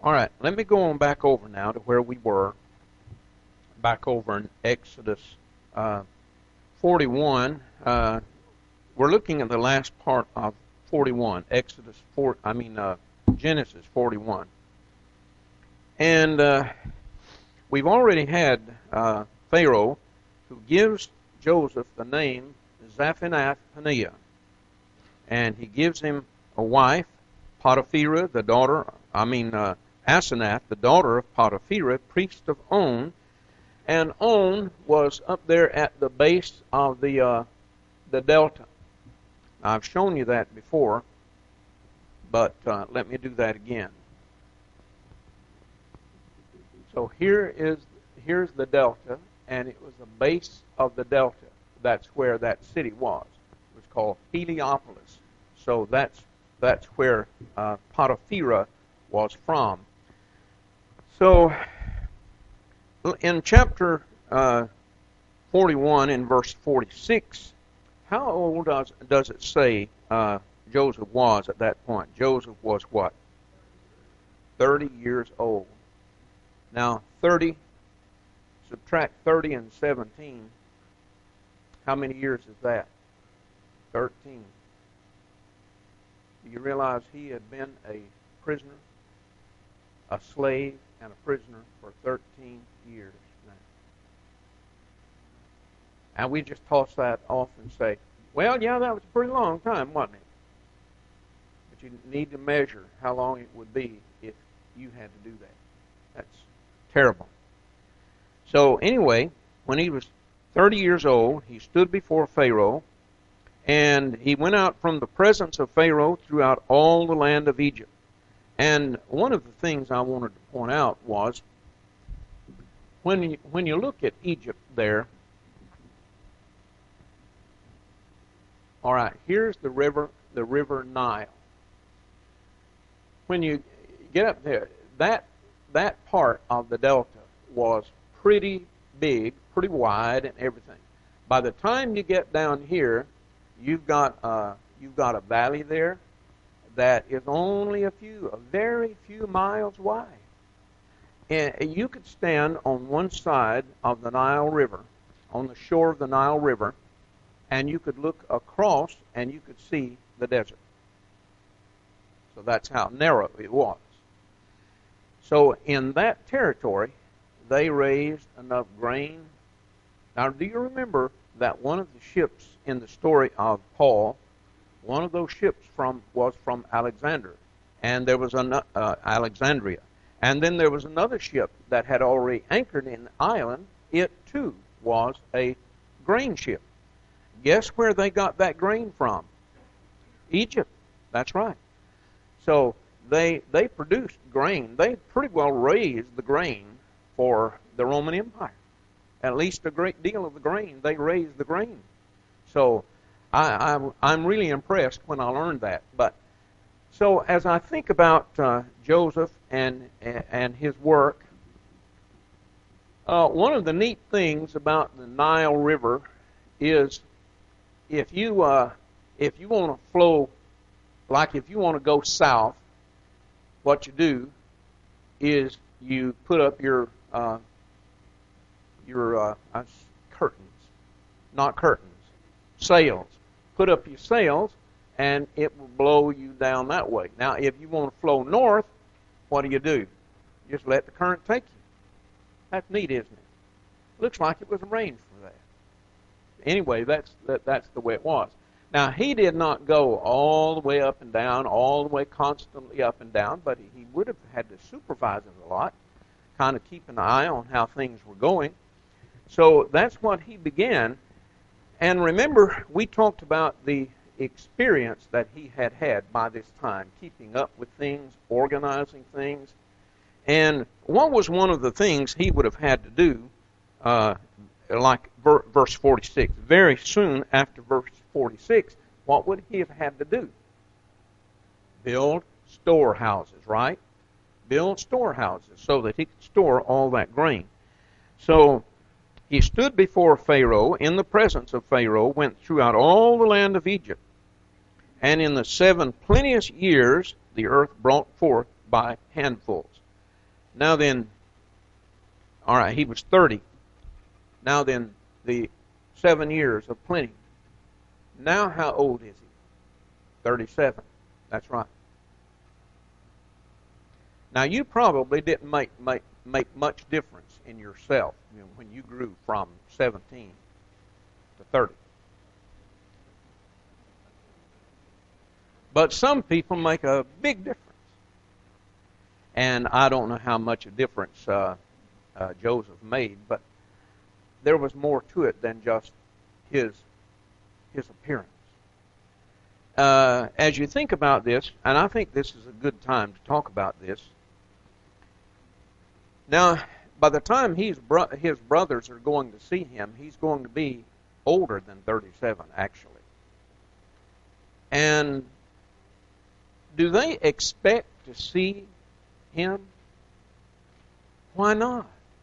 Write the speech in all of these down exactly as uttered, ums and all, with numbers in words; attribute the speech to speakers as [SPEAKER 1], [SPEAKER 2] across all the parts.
[SPEAKER 1] All right, let me go on back over now to where we were, back over in Exodus uh, forty-one. Uh, we're looking at the last part of forty-one, Exodus four. I mean uh, Genesis forty-one, and uh, we've already had uh, Pharaoh, who gives Joseph the name Zaphanath-Paneah, and he gives him a wife, Potipharah, the daughter. I mean. Uh, Asenath, the daughter of Potipharah, priest of On, and On was up there at the base of the uh, the delta. Now, I've shown you that before, but uh, let me do that again. So here is here's the delta, and it was the base of the delta. That's where that city was. It was called Heliopolis. So that's that's where uh, Potipharah was from. So, in chapter uh, forty-one, in verse forty-six, how old does, does it say uh, Joseph was at that point? Joseph was what? thirty years old. Now, thirty, subtract thirty and seventeen, how many years is that? thirteen. Do you realize he had been a prisoner, a slave, and a prisoner for thirteen years now? And we just toss that off and say, well, yeah, that was a pretty long time, wasn't it? But you need to measure how long it would be if you had to do that. That's terrible. So anyway, when he was thirty years old, he stood before Pharaoh, and he went out from the presence of Pharaoh throughout all the land of Egypt. And one of the things I wanted to point out was, when you, when you look at Egypt there, all right, here's the river, the river Nile. When you get up there, that that part of the delta was pretty big, pretty wide, and everything. By the time you get down here, you've got uh, you've got a valley there that is only a few, a very few miles wide. And you could stand on one side of the Nile River, on the shore of the Nile River, and you could look across and you could see the desert. So that's how narrow it was. So in that territory, they raised enough grain. Now, do you remember that one of the ships in the story of Paul, one of those ships from was from Alexander, and there was an, uh, Alexandria, and then there was another ship that had already anchored in the island. It too was a grain ship. Guess where they got that grain from? Egypt. That's right. So they they produced grain. They pretty well raised the grain for the Roman Empire. At least a great deal of the grain, they raised the grain. So I, I'm, I'm really impressed when I learned that. But so as I think about uh, Joseph and and his work, uh, one of the neat things about the Nile River is if you uh, if you want to flow, like if you want to go south, what you do is you put up your uh, your uh, curtains, not curtains, sails. Put up your sails, and it will blow you down that way. Now, if you want to flow north, what do you do? Just let the current take you. That's neat, isn't it? Looks like it was arranged for that. Anyway, that's that, that's the way it was. Now, he did not go all the way up and down, all the way constantly up and down, but he would have had to supervise it a lot, kind of keep an eye on how things were going. So that's what he began. And remember, we talked about the experience that he had had by this time, keeping up with things, organizing things. And what was one of the things he would have had to do, uh, like ver- verse forty-six? Very soon after verse forty-six, what would he have had to do? Build storehouses, right? Build storehouses so that he could store all that grain. So he stood before Pharaoh, in the presence of Pharaoh, went throughout all the land of Egypt. And in the seven plenteous years, the earth brought forth by handfuls. Now then, all right, he was thirty. Now then, the seven years of plenty. Now how old is he? thirty-seven. That's right. Now you probably didn't make, make, make much difference in yourself, you know, when you grew from seventeen to thirty. But some people make a big difference. And I don't know how much a difference uh, uh, Joseph made, but there was more to it than just his, his appearance. Uh, as you think about this, and I think this is a good time to talk about this. Now, by the time he's bro- his brothers are going to see him, he's going to be older than thirty-seven, actually. And do they expect to see him? Why not?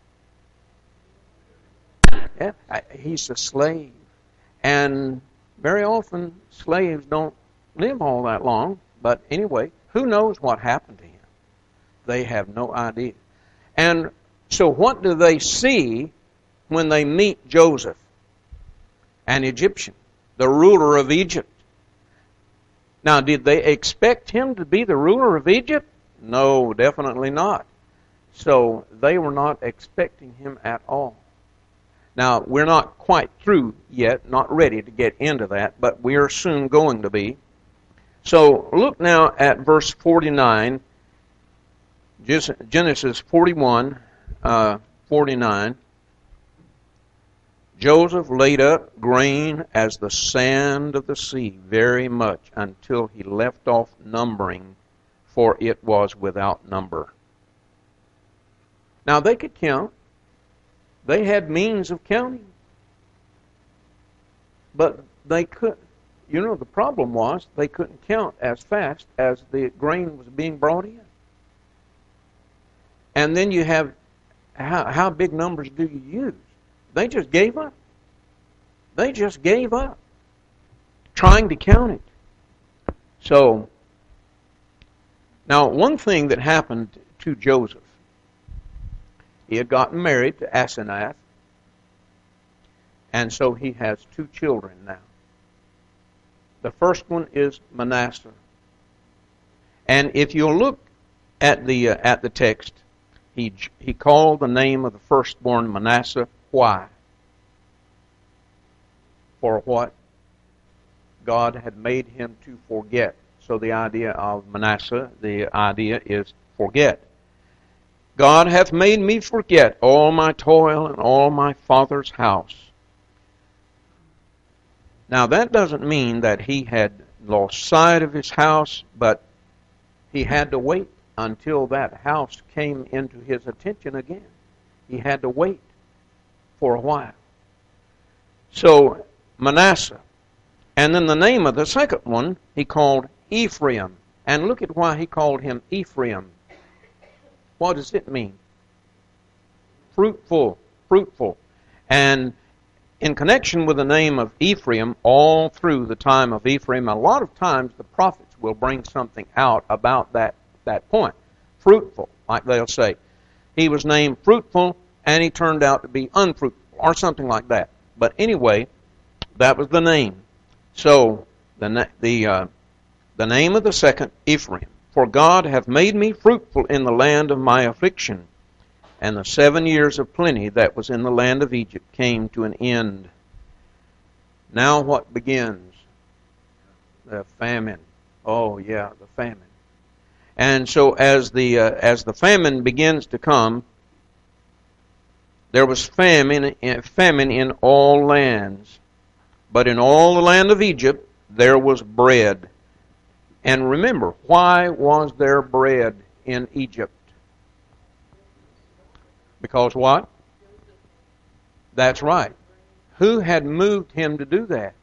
[SPEAKER 1] Yeah, he's a slave. And very often slaves don't live all that long. But anyway, who knows what happened to him? They have no idea. And so what do they see when they meet Joseph, an Egyptian, the ruler of Egypt? Now, did they expect him to be the ruler of Egypt? No, definitely not. So they were not expecting him at all. Now, we're not quite through yet, not ready to get into that, but we are soon going to be. So look now at verse forty-nine, Genesis forty-one, uh, forty-nine. Joseph laid up grain as the sand of the sea very much until he left off numbering, for it was without number. Now they could count. They had means of counting. But they couldn't. You know, the problem was they couldn't count as fast as the grain was being brought in. And then you have, how, how big numbers do you use? They just gave up. They just gave up trying to count it. So, now one thing that happened to Joseph, he had gotten married to Asenath, and so he has two children now. The first one is Manasseh. And if you look at the uh, at the text, he he called the name of the firstborn Manasseh. Why? For what? God had made him to forget. So the idea of Manasseh, the idea is forget. God hath made me forget all my toil and all my father's house. Now that doesn't mean that he had lost sight of his house, but he had to wait until that house came into his attention again. He had to wait for a while. So Manasseh. And then the name of the second one he called Ephraim. And look at why he called him Ephraim. What does it mean? Fruitful, fruitful. And in connection with the name of Ephraim, all through the time of Ephraim, a lot of times the prophets will bring something out about that, that point. Fruitful, like they'll say. He was named fruitful, and he turned out to be unfruitful, or something like that. But anyway, that was the name. So, the the uh, the name of the second, Ephraim. For God hath made me fruitful in the land of my affliction. And the seven years of plenty that was in the land of Egypt came to an end. Now what begins? The famine. Oh yeah, the famine. And so as the uh, as the famine begins to come, there was famine famine in all lands, but in all the land of Egypt there was bread. And remember, why was there bread in Egypt? Because what? That's right. Who had moved him to do that?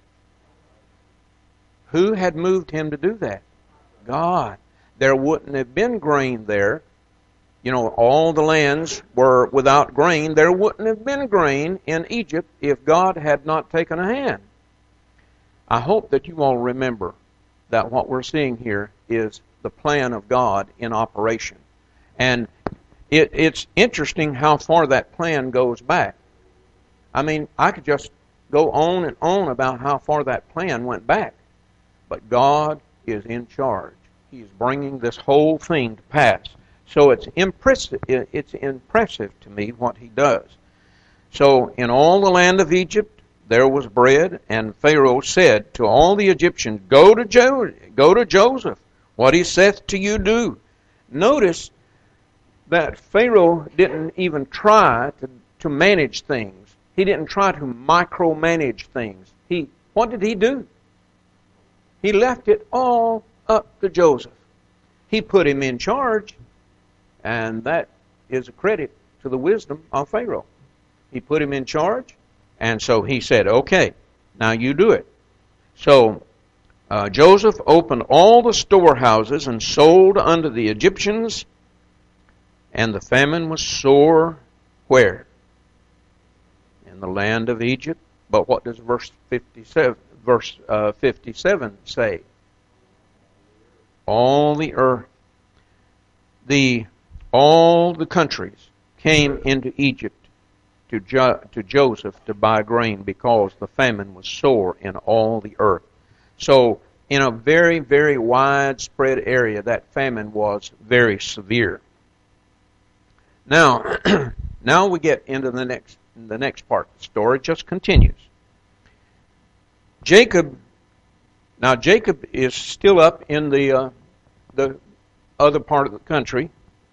[SPEAKER 1] Who had moved him to do that? God. There wouldn't have been grain there. You know, all the lands were without grain. There wouldn't have been grain in Egypt if God had not taken a hand. I hope that you all remember that what we're seeing here is the plan of God in operation. And it, it's interesting how far that plan goes back. I mean, I could just go on and on about how far that plan went back. But God is in charge. He's bringing this whole thing to pass. So it's impressive, it's impressive to me what he does. So in all the land of Egypt there was bread, and Pharaoh said to all the Egyptians, Go to jo- go to Joseph, what he saith to you do. Notice that Pharaoh didn't even try to, to manage things. He didn't try to micromanage things. He, what did he do? He left it all up to Joseph. He put him in charge, and that is a credit to the wisdom of Pharaoh. He put him in charge, and so he said, okay, now you do it. So uh, Joseph opened all the storehouses and sold unto the Egyptians, and the famine was sore where? In the land of Egypt. But what does verse fifty-seven, verse uh, fifty-seven say? All the earth, the all the countries came into Egypt to jo- to Joseph to buy grain, because the famine was sore in all the earth. So in a very, very widespread area, that famine was very severe. Now, now we get into the next the next part. The story just continues. Jacob, now Jacob is still up in the uh, the other part of the country,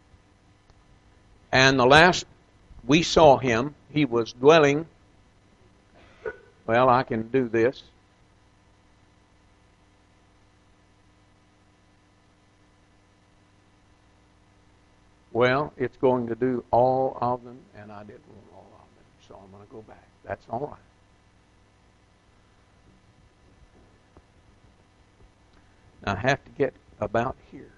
[SPEAKER 1] and the last we saw him, he was dwelling. Well, I can do this. Well, it's going to do all of them, and I didn't want all of them, so I'm going to go back. That's all right. Now I have to get about here.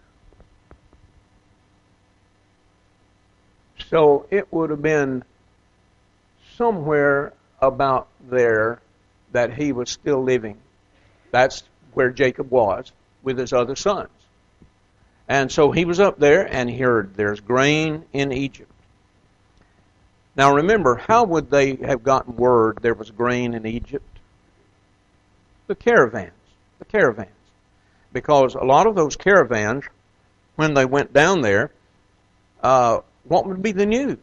[SPEAKER 1] So it would have been somewhere about there that he was still living. That's where Jacob was with his other sons. And so he was up there and he heard there's grain in Egypt. Now remember, how would they have gotten word there was grain in Egypt? The caravans. The caravans. Because a lot of those caravans, when they went down there, uh, what would be the news?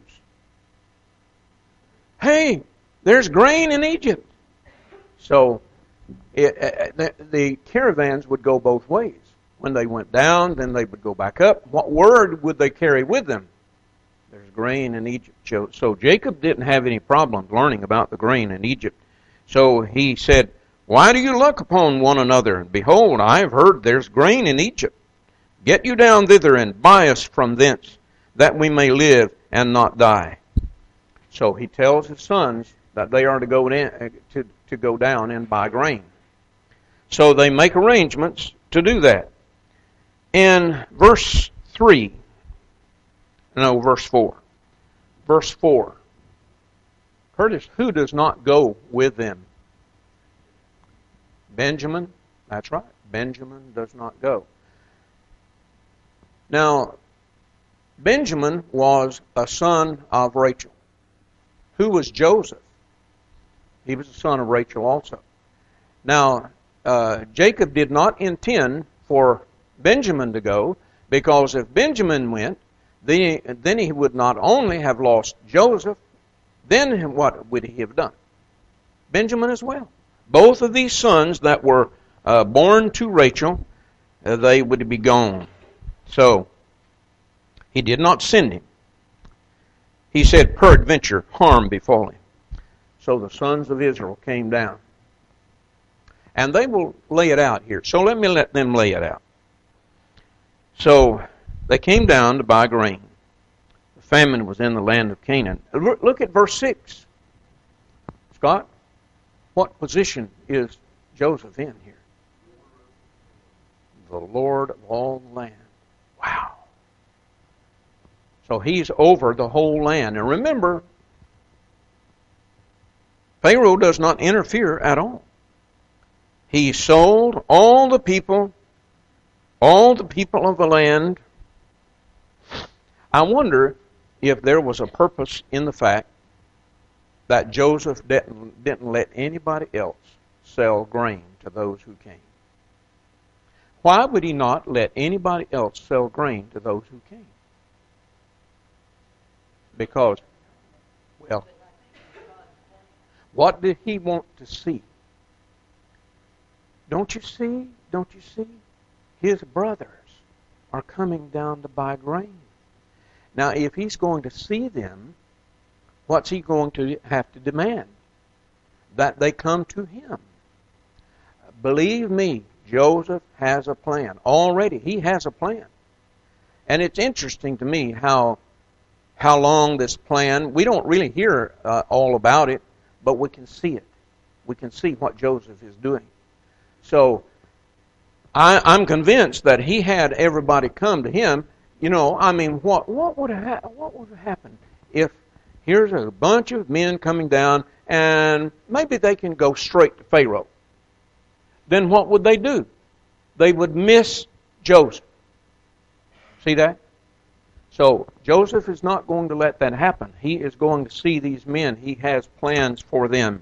[SPEAKER 1] Hey, there's grain in Egypt. So it, uh, the, the caravans would go both ways. When they went down, then they would go back up. What word would they carry with them? There's grain in Egypt. So Jacob didn't have any problems learning about the grain in Egypt. So he said, Why do you look upon one another? And behold, I have heard there's grain in Egypt. Get you down thither and buy us from thence, that we may live and not die. So he tells his sons that they are to go in, to, to go down and buy grain. So they make arrangements to do that. In verse three, no, verse four. Verse four. Curtis, who does not go with them? Benjamin, that's right. Benjamin does not go. Now, Benjamin was a son of Rachel. Who was Joseph? He was a son of Rachel also. Now, uh, Jacob did not intend for Benjamin to go, because if Benjamin went, then he, then he would not only have lost Joseph, then what would he have done? Benjamin as well. Both of these sons that were uh, born to Rachel, uh, they would be gone. So, he did not send him. He said, peradventure, harm befall him. So the sons of Israel came down. And they will lay it out here. So let me let them lay it out. So they came down to buy grain. The famine was in the land of Canaan. Look at verse six. Scott, what position is Joseph in here? The Lord of all the land. Wow. So he's over the whole land. And remember, Pharaoh does not interfere at all. He sold all the people, all the people of the land. I wonder if there was a purpose in the fact that Joseph didn't, didn't let anybody else sell grain to those who came. Why would he not let anybody else sell grain to those who came? Because, well, what did he want to see? Don't you see? Don't you see? His brothers are coming down to buy grain. Now, if he's going to see them, what's he going to have to demand? That they come to him. Believe me, Joseph has a plan. Already, he has a plan. And it's interesting to me how how long this plan, we don't really hear uh, all about it, but we can see it. We can see what Joseph is doing. So, I, I'm convinced that he had everybody come to him. You know, I mean, what what would have what would have happened if here's a bunch of men coming down, and maybe they can go straight to Pharaoh? Then what would they do? They would miss Joseph. See that? So Joseph is not going to let that happen. He is going to see these men. He has plans for them.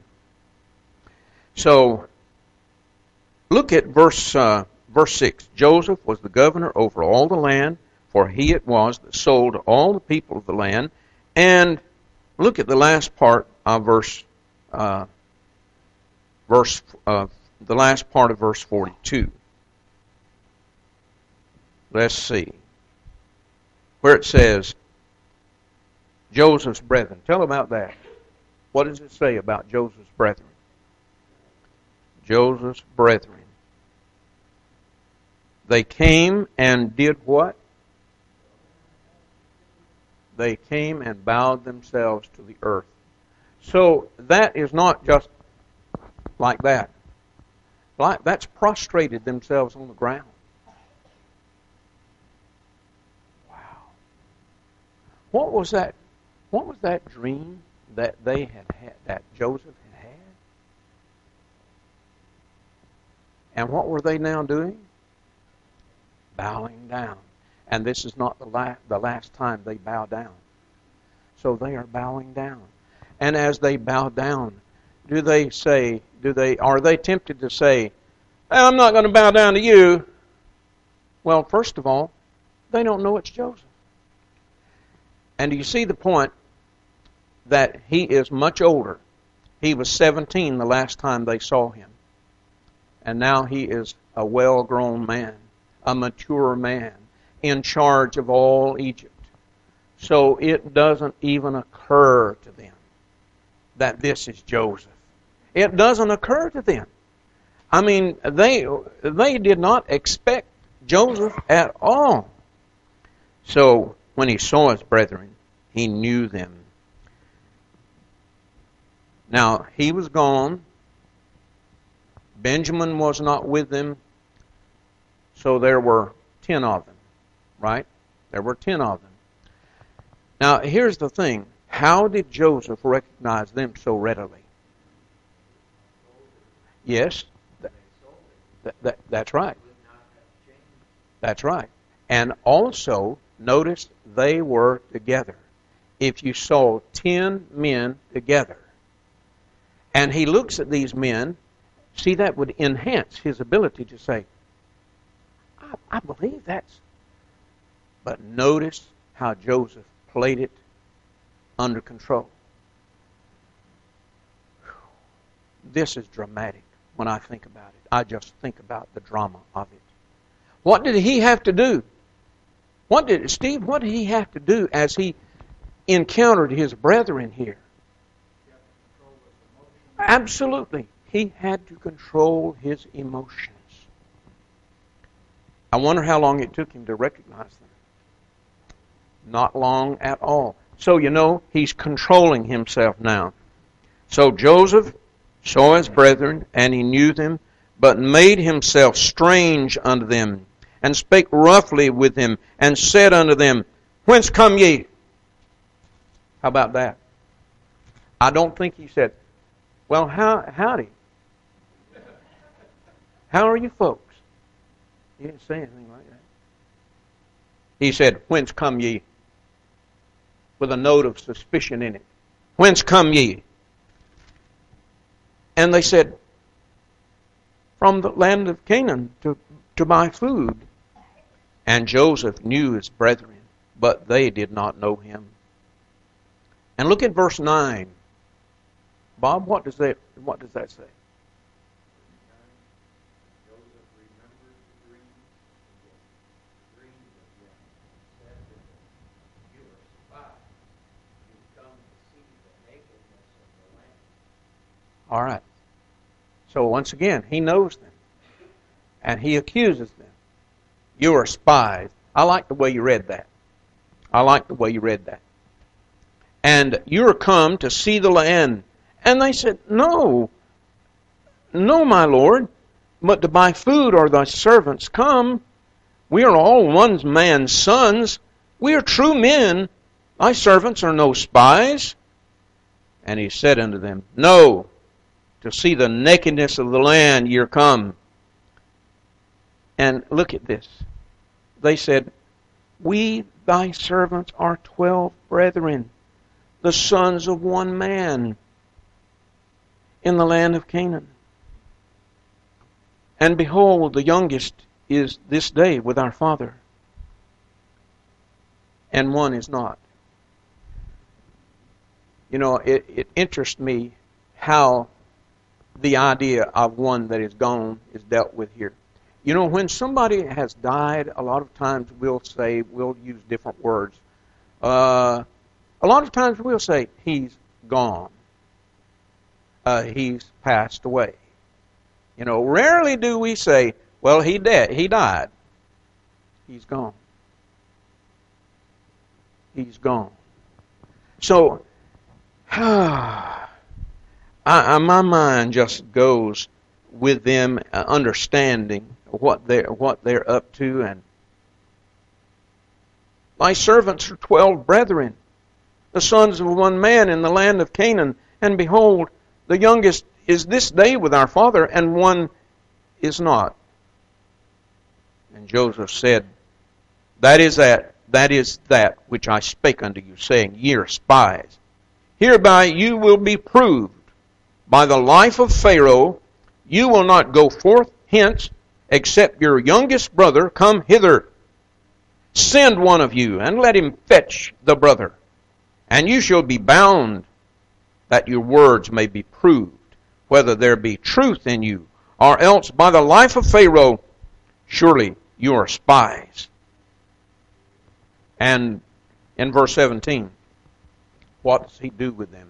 [SPEAKER 1] So look at verse uh, verse six. Joseph was the governor over all the land, for he it was that sold to all the people of the land. And look at the last part of verse uh, verse uh, the last part of verse forty-two. Let's see. Where it says, Joseph's brethren. Tell about that. What does it say about Joseph's brethren? Joseph's brethren. They came and did what? They came and bowed themselves to the earth. So that is not just like that. Like that's prostrated themselves on the ground. What was that? What was that dream that they had had, that Joseph had had? And what were they now doing? Bowing down. And this is not the last, the last time they bow down. So they are bowing down. And as they bow down, do they say, do they, are they tempted to say, I'm not going to bow down to you? Well, first of all, they don't know it's Joseph. And do you see the point that he is much older? He was seventeen the last time they saw him. And now he is a well-grown man, a mature man, in charge of all Egypt. So it doesn't even occur to them that this is Joseph. It doesn't occur to them. I mean, they they did not expect Joseph at all. So when he saw his brethren, he knew them. Now, he was gone. Benjamin was not with them. So there were ten of them, right? There were ten of them. Now, here's the thing. How did Joseph recognize them so readily? Yes, that, that, that's right. That's right. And also, notice they were together. If you saw ten men together, and he looks at these men, see, that would enhance his ability to say, I, I believe that's... But notice how Joseph played it under control. This is dramatic when I think about it. I just think about the drama of it. What did he have to do? What did Steve, what did he have to do as he encountered his brethren here? Absolutely. He had to control his emotions. I wonder how long it took him to recognize them. Not long at all. So, you know, he's controlling himself now. So Joseph saw his brethren, and he knew them, but made himself strange unto them, and spake roughly with them, and said unto them, Whence come ye? How about that? I don't think he said, Well, how, howdy. How are you folks? He didn't say anything like that. He said, Whence come ye? with a note of suspicion in it. Whence come ye? And they said, from the land of Canaan to, to buy food. And Joseph knew his brethren, but they did not know him. And look at verse nine. Bob, what does that what does that say? All right. So once again, he knows them. And he accuses them. You are spies. I like the way you read that. I like the way you read that. And you are come to see the land. And they said, No, no, my Lord, but to buy food are thy servants come. We are all one man's sons. We are true men. Thy servants are no spies. And he said unto them, No, to see the nakedness of the land ye are come. And look at this. They said, We, thy servants, are twelve brethren, the sons of one man, in the land of Canaan. And behold, the youngest is this day with our father, and one is not. You know, it, it interests me how the idea of one that is gone is dealt with here. You know, when somebody has died, a lot of times we'll say, we'll use different words. Uh, a lot of times we'll say, he's gone. Uh, he's passed away. You know, rarely do we say, well, he dead, he died. He's gone. He's gone. So, I, I, my mind just goes with them uh, understanding what they're what they're up to. And thy servants are twelve brethren, the sons of one man in the land of Canaan, and behold, the youngest is this day with our father, and one is not. And Joseph said, That is that, that is that which I spake unto you, saying, Ye are spies. Hereby you will be proved by the life of Pharaoh. You will not go forth hence, except your youngest brother come hither. Send one of you, and let him fetch the brother. And you shall be bound, that your words may be proved, whether there be truth in you, or else by the life of Pharaoh, surely you are spies. And in verse seventeen, what does he do with them?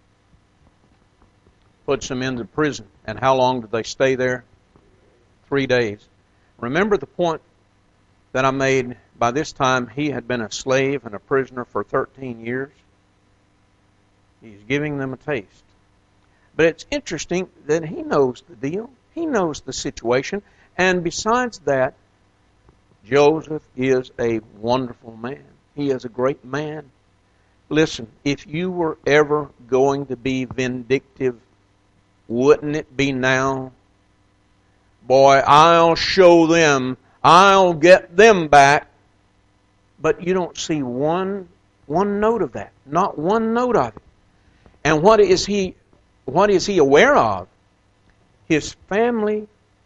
[SPEAKER 1] Puts them into prison. And how long did they stay there? Three days. Remember the point that I made? By this time, he had been a slave and a prisoner for thirteen years. He's giving them a taste. But it's interesting that he knows the deal. He knows the situation. And besides that, Joseph is a wonderful man. He is a great man. Listen, if you were ever going to be vindictive, wouldn't it be now? Boy, I'll show them. I'll get them back. But you don't see one one note of that. Not one note of it. And what is he what is he aware of? His family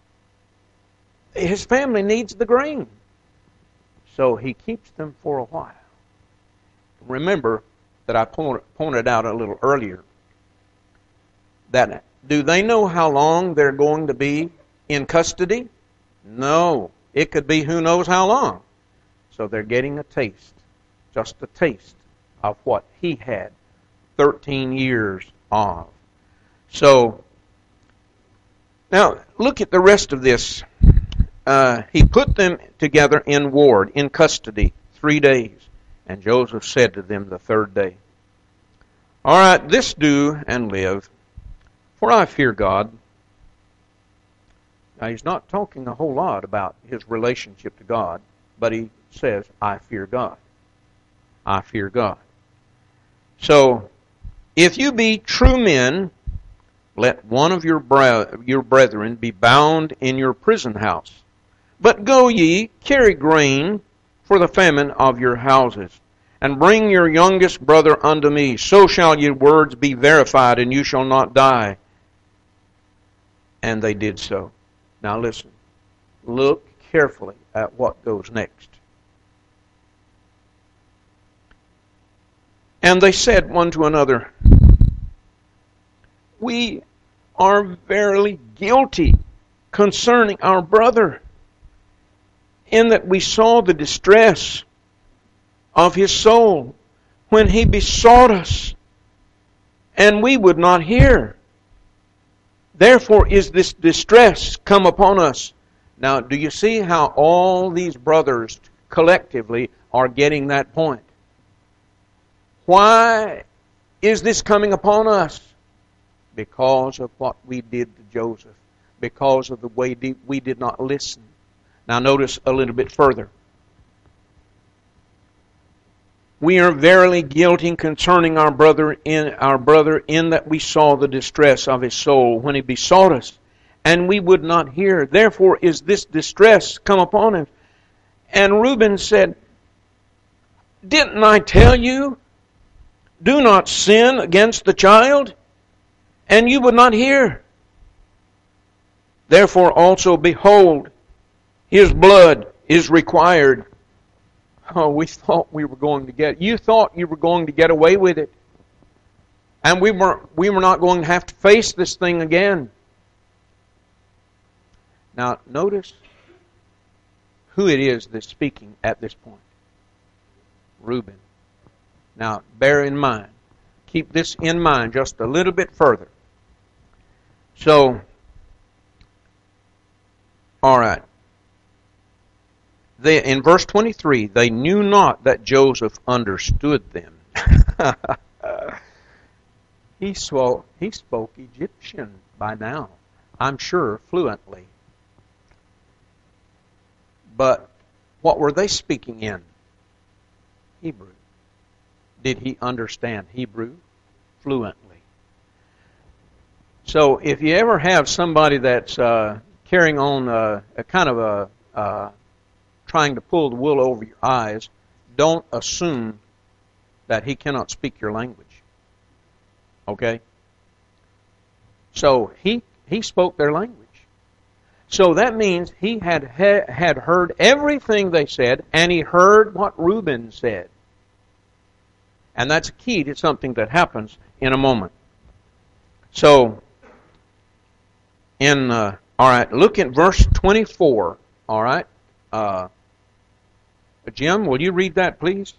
[SPEAKER 1] his family needs the grain. So he keeps them for a while. Remember that I pointed out a little earlier that do they know how long they're going to be in custody? No. It could be who knows how long. So they're getting a taste, just a taste of what he had thirteen years of. So, now look at the rest of this. Uh, he put them together in ward, in custody, three days. And Joseph said to them the third day, All right, this do and live, for I fear God. Now he's not talking a whole lot about his relationship to God, but he says, I fear God. I fear God. So, if you be true men, let one of your bre- your brethren be bound in your prison house. But go ye, carry grain for the famine of your houses, and bring your youngest brother unto me. So shall your words be verified, and you shall not die. And they did so. Now listen. Look carefully at what goes next. And they said one to another, we are verily guilty concerning our brother, in that we saw the distress of his soul when he besought us, and we would not hear. Therefore is this distress come upon us. Now, do you see how all these brothers collectively are getting that point? Why is this coming upon us? Because of what we did to Joseph. Because of the way we did not listen. Now notice a little bit further. We are verily guilty concerning our brother in our brother in that we saw the distress of his soul when he besought us, and we would not hear. Therefore is this distress come upon him. And Reuben said, didn't I tell you, do not sin against the child? And you would not hear. Therefore also, behold, his blood is required. Oh, we thought we were going to get, you thought you were going to get away with it. And we were, we were not going to have to face this thing again. Now, notice who it is that's speaking at this point. Reuben. Now, bear in mind, keep this in mind just a little bit further. So, all right. They, in verse twenty-three, they knew not that Joseph understood them. he, spoke, he spoke Egyptian by now, I'm sure, fluently. But what were they speaking in? Hebrew. Did he understand Hebrew fluently? So if you ever have somebody that's uh, carrying on a, a kind of a uh, trying to pull the wool over your eyes, don't assume that he cannot speak your language. Okay? So he he spoke their language. So that means he had had heard everything they said, and he heard what Reuben said. And that's key to something that happens in a moment. So, in uh, all right, look at verse twenty-four. All right, uh, Jim, will you read that, please?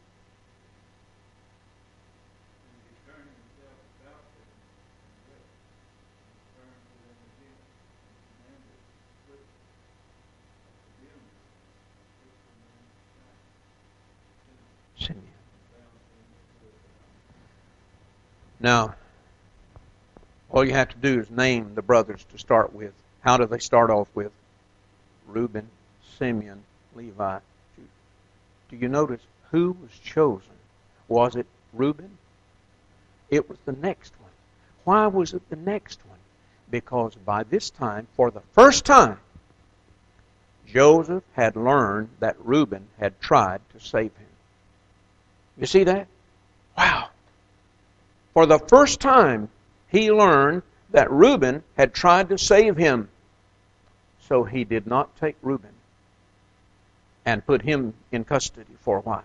[SPEAKER 1] Now, all you have to do is name the brothers to start with. How do they start off with? Reuben, Simeon, Levi, Judah. Do you notice who was chosen? Was it Reuben? It was the next one. Why was it the next one? Because by this time, for the first time, Joseph had learned that Reuben had tried to save him. You see that? Wow. For the first time, he learned that Reuben had tried to save him. So he did not take Reuben and put him in custody for a while.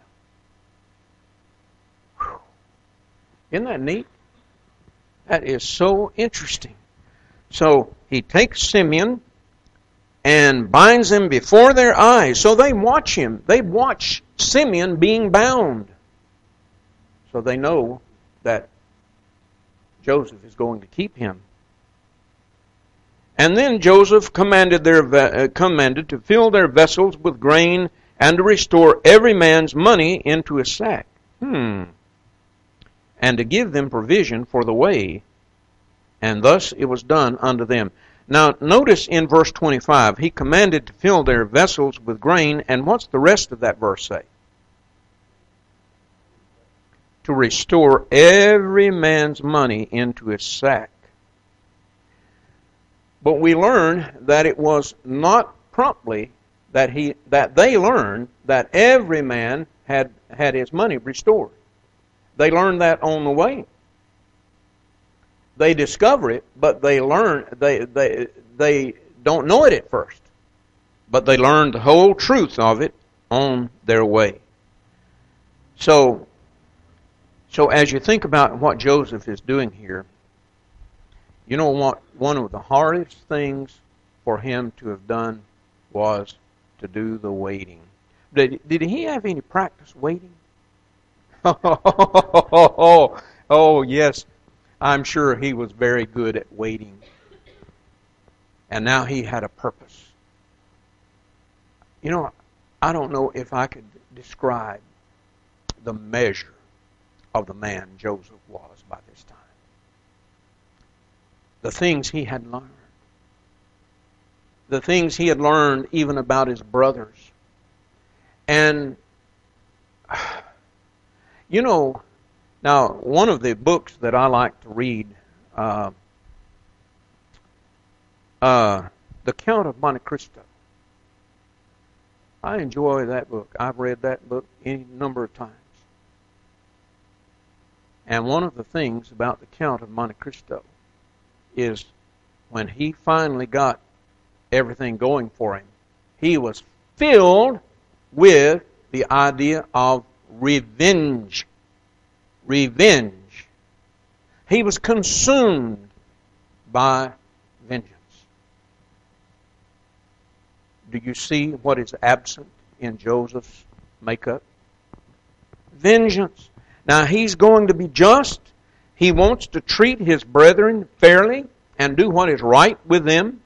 [SPEAKER 1] Whew. Isn't that neat? That is so interesting. So he takes Simeon and binds him before their eyes. So they watch him. They watch Simeon being bound. So they know that Joseph is going to keep him. And then Joseph commanded their uh, commanded to fill their vessels with grain and to restore every man's money into a sack. Hmm. And to give them provision for the way. And thus it was done unto them. Now notice in verse twenty-five, he commanded to fill their vessels with grain, and what's the rest of that verse say? To restore every man's money into his sack. But we learn that it was not promptly that he that they learned that every man had had his money restored. They learned that on the way. They discover it, but they learn they they they don't know it at first. But they learn the whole truth of it on their way. So so as you think about what Joseph is doing here, you know what one of the hardest things for him to have done was to do the waiting. Did, did he have any practice waiting? oh, oh, yes. I'm sure he was very good at waiting. And now he had a purpose. You know, I don't know if I could describe the measure of the man Joseph was by this time. The things he had learned. The things he had learned even about his brothers. And, you know, now one of the books that I like to read, uh, uh, The Count of Monte Cristo. I enjoy that book. I've read that book any number of times. And one of the things about the Count of Monte Cristo is when he finally got everything going for him, he was filled with the idea of revenge. Revenge. He was consumed by vengeance. Do you see what is absent in Joseph's makeup? Vengeance. Now he's going to be just. He wants to treat his brethren fairly and do what is right with them.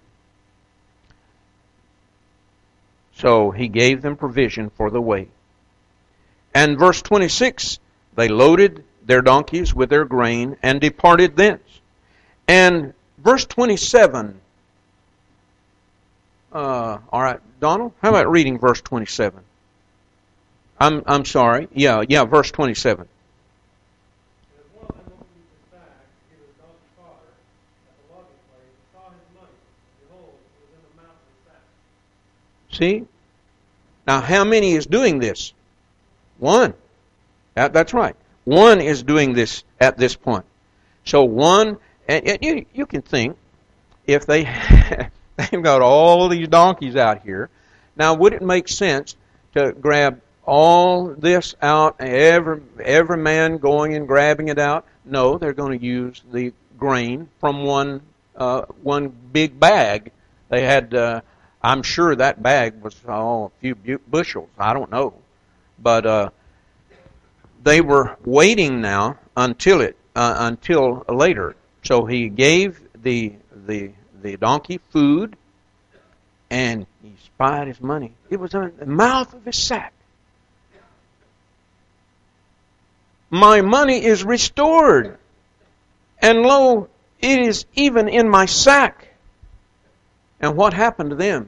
[SPEAKER 1] So he gave them provision for the way. And verse twenty-six, they loaded their donkeys with their grain and departed thence. And verse twenty-seven, uh, all right, Donald, how about reading verse twenty-seven? I'm I'm sorry, yeah, yeah, verse twenty-seven. See? Now, how many is doing this? One. That, that's right. One is doing this at this point. So one, and, and you, you can think, if they they've got all these donkeys out here, now would it make sense to grab all this out, every every man going and grabbing it out? No, they're going to use the grain from one uh, one big bag. They had. Uh, I'm sure that bag was oh, a few bushels. I don't know. But uh, they were waiting now until it uh, until later. So he gave the the the donkey food, and he spied his money. It was in the mouth of his sack. My money is restored, and lo, it is even in my sack. And what happened to them?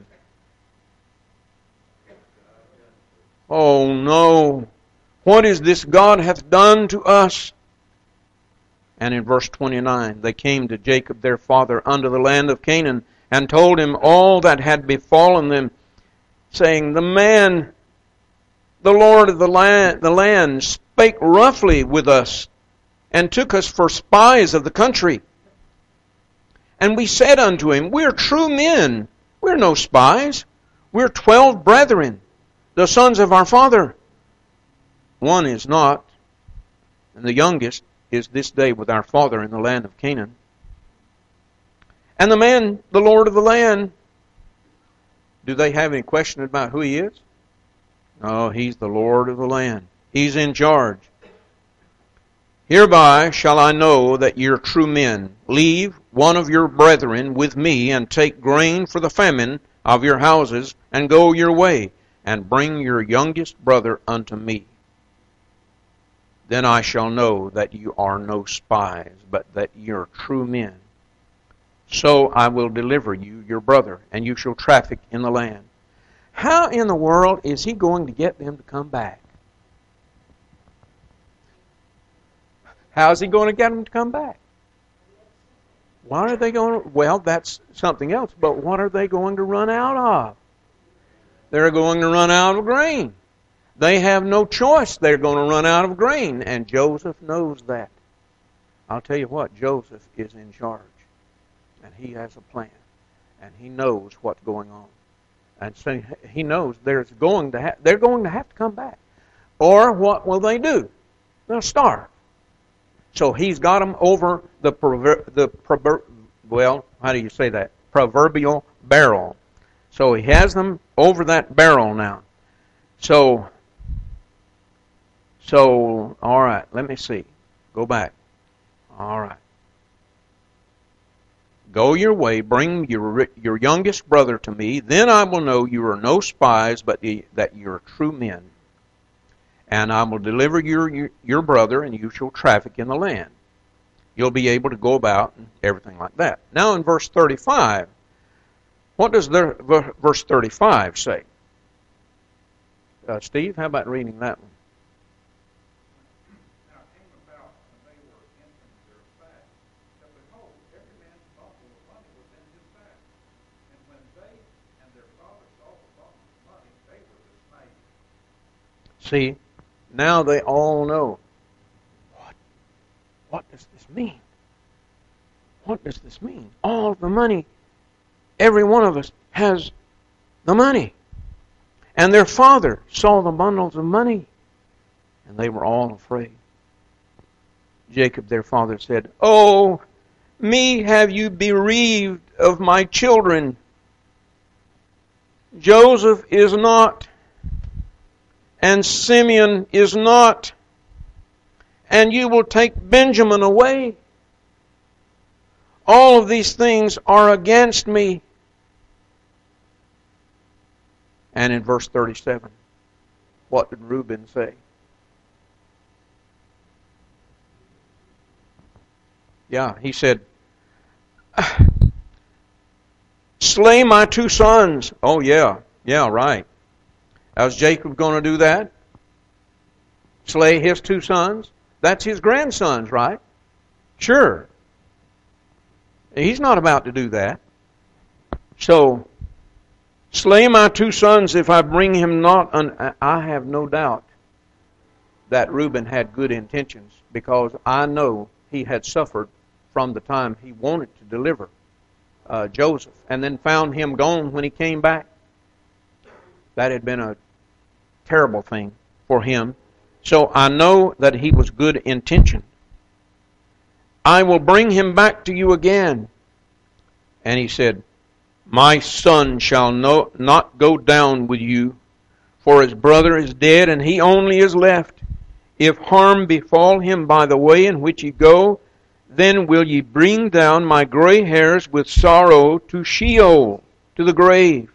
[SPEAKER 1] Oh no! What is this God hath done to us? And in verse twenty-nine, they came to Jacob their father unto the land of Canaan, and told him all that had befallen them, saying, The man, the Lord of the land, the land, spake roughly with us, and took us for spies of the country. And we said unto him, We're true men, we're no spies, we're twelve brethren, the sons of our father. One is not, and the youngest is this day with our father in the land of Canaan. And the man, the Lord of the land, do they have any question about who he is? No, he's the Lord of the land. He's in charge. Hereby shall I know that ye are true men. Leave one of your brethren with me, and take grain for the famine of your houses, and go your way, and bring your youngest brother unto me. Then I shall know that you are no spies, but that ye are true men. So I will deliver you your brother, and you shall traffic in the land. How in the world is he going to get them to come back? How is he going to get them to come back? Why are they going to? Well, that's something else, but what are they going to run out of? They're going to run out of grain. They have no choice. They're going to run out of grain. And Joseph knows that. I'll tell you what, Joseph is in charge. And he has a plan. And he knows what's going on. And so he knows there's going to ha- they're going to have to come back. Or what will they do? They'll starve. So he's got them over the, prover- the prover- well, how do you say that? Proverbial barrel. So he has them over that barrel now. So, so, all right, let me see. Go back. All right. Go your way, bring your your youngest brother to me, then I will know you are no spies, but the, that you are true men. And I will deliver your, your your brother, and you shall traffic in the land. You'll be able to go about and everything like that. Now in verse thirty-five, what does the, verse thirty-five say? Uh, Steve, how about reading that one? See, now they all know. What? What does this mean? What does this mean? All the money, every one of us has the money. And their father saw the bundles of money, and they were all afraid. Jacob, their father, said, "Oh, me have you bereaved of my children. Joseph is not, and Simeon is not, and you will take Benjamin away. All of these things are against me." And in verse thirty-seven, what did Reuben say? Yeah, he said, "Slay my two sons." Oh, yeah, yeah, right. How's Jacob going to do that? Slay his two sons? That's his grandsons, right? Sure. He's not about to do that. So, slay my two sons if I bring him not. Un- I have no doubt that Reuben had good intentions, because I know he had suffered from the time he wanted to deliver uh, Joseph and then found him gone when he came back. That had been a terrible thing for him. So I know that he was good intentioned. "I will bring him back to you again." And he said, "My son shall no, not go down with you, for his brother is dead, and he only is left. If harm befall him by the way in which ye go, then will ye bring down my gray hairs with sorrow to Sheol, to the grave."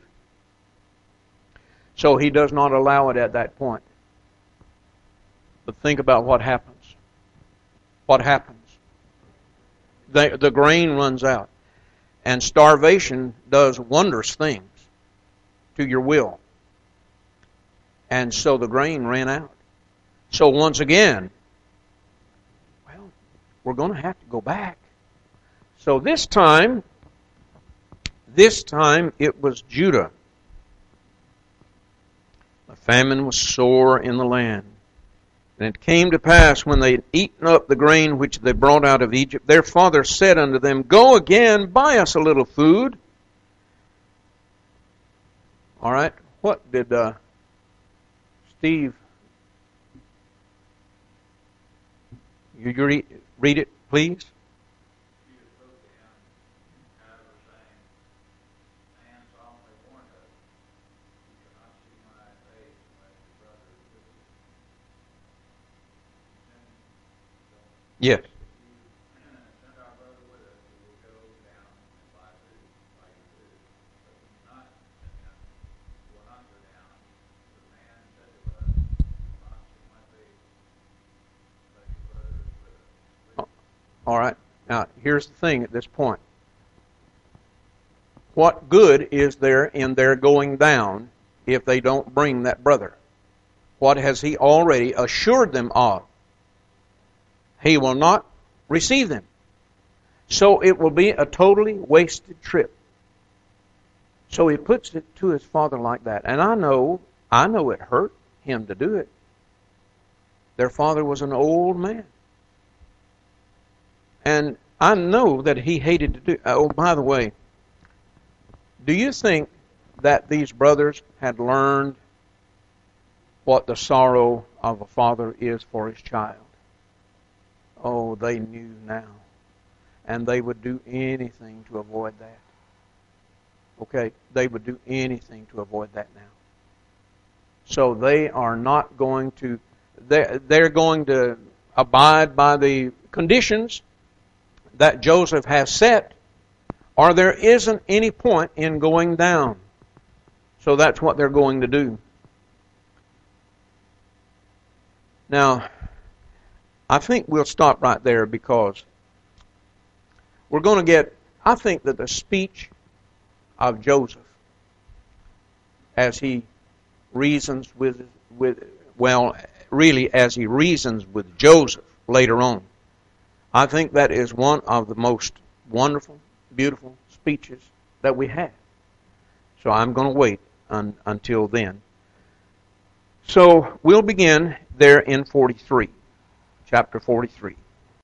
[SPEAKER 1] So he does not allow it at that point. But think about what happens. What happens? The, the grain runs out. And starvation does wondrous things to your will. And so the grain ran out. So once again, well, we're going to have to go back. So this time, this time it was Judah. The famine was sore in the land. And it came to pass, when they had eaten up the grain which they brought out of Egypt, their father said unto them, "Go again, buy us a little food." All right, what did uh, Steve, you, you read, read it, please? Yes. All right. Now, here's the thing at this point. What good is there in their going down if they don't bring that brother? What has he already assured them of? He will not receive them. So it will be a totally wasted trip. So he puts it to his father like that. And I know, I know it hurt. him to do it. Their father was an old man. And I know that he hated to do. Oh, by the way, do you think that these brothers had learned what the sorrow of a father is for his child? Oh, they knew now. And they would do anything to avoid that. Okay? They would do anything to avoid that now. So they are not going to, they're, they're going to abide by the conditions that Joseph has set, or there isn't any point in going down. So that's what they're going to do. Now, I think we'll stop right there because we're going to get, I think that the speech of Joseph as he reasons with, with well, really as he reasons with Joseph later on, I think that is one of the most wonderful, beautiful speeches that we have. So I'm going to wait un, until then. So we'll begin there in forty-three, chapter forty-three.